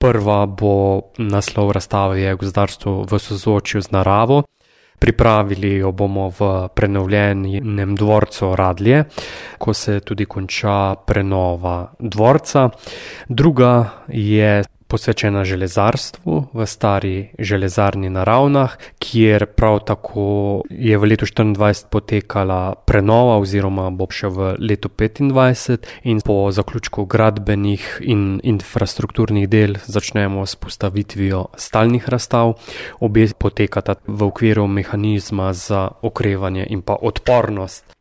Prva bo naslov razstave je Gozdarstvo v sozvočju z naravo. Pripravili jo bomo v prenovljenem dvorcu Radlje, ko se tudi konča prenova dvorca. Druga je posvečena železarstvu v stari železarni na Ravnah, kjer prav tako je v letu 2024 potekala prenova oziroma bo še v letu 2025 in po zaključku gradbenih in infrastrukturnih del začnemo s postavitvijo stalnih razstav. Obe potekata v okviru mehanizma za okrevanje in pa odpornost